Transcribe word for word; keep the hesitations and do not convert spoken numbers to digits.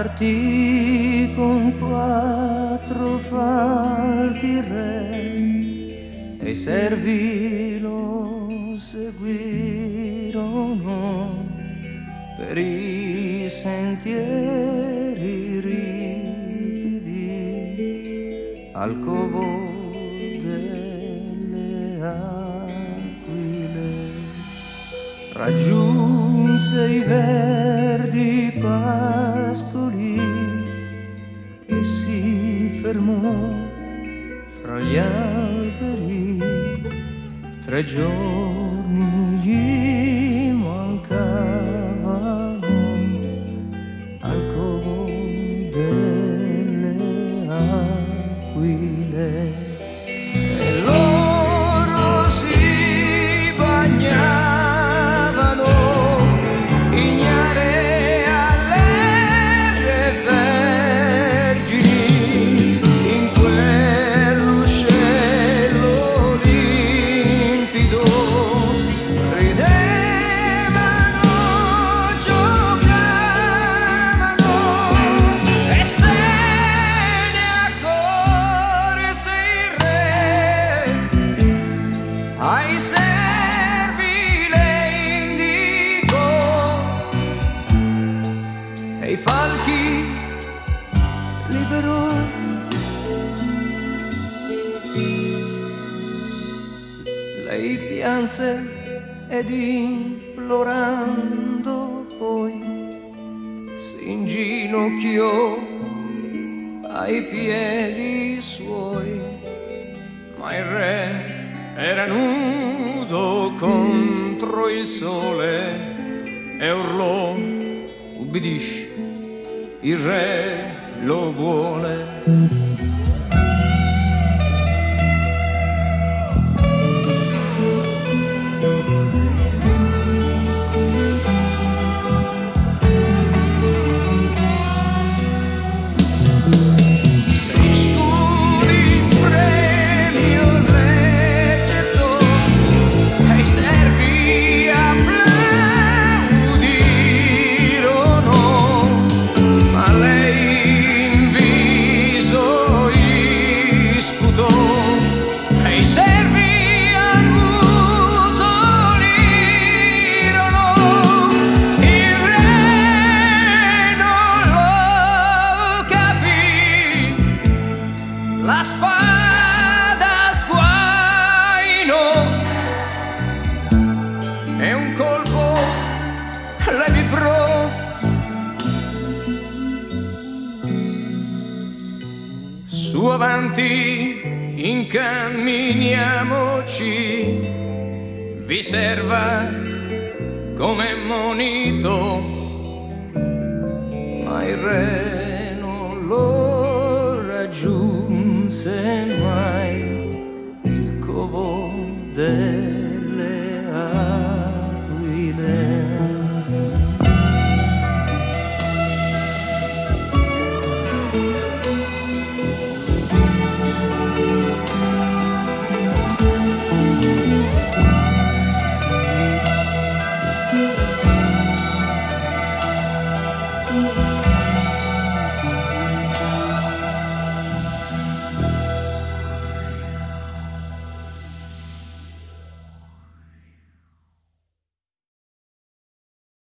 partì con quattro falchi re e i servi lo seguirono per i sentieri ripidi al covo delle aquile. Raggiunse i verdi pascoli e si fermò fra gli alberi. Tre giorni gli mancavano al covo delle aquile e loro si bagnavano ignare alle vergini in quell'uscello limpido. Ridevano, giocavano e se ne accorse il re. Ai servi le indicò e i falchi liberò. Lei pianse ed implorando poi si inginocchiò ai piedi suoi, ma il re era nudo contro il sole e urlò: ubbidisci, il re lo vuole. Sei scudi in premio il re gettò e i servi applaudirono, ma lei in viso gli sputò e i servi ammutolirono. Il re non lo capì, la spada sguainò e un colpo le vibrò. Su avanti incamminiamoci, vi serva come monito, ma il re non lo raggiunse mai.